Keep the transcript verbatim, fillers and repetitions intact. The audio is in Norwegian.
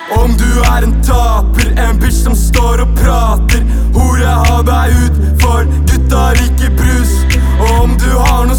Om du er en taper, en bitch som står og prater. Hore, ha deg ut, for gutta liker brus. Og om du har noe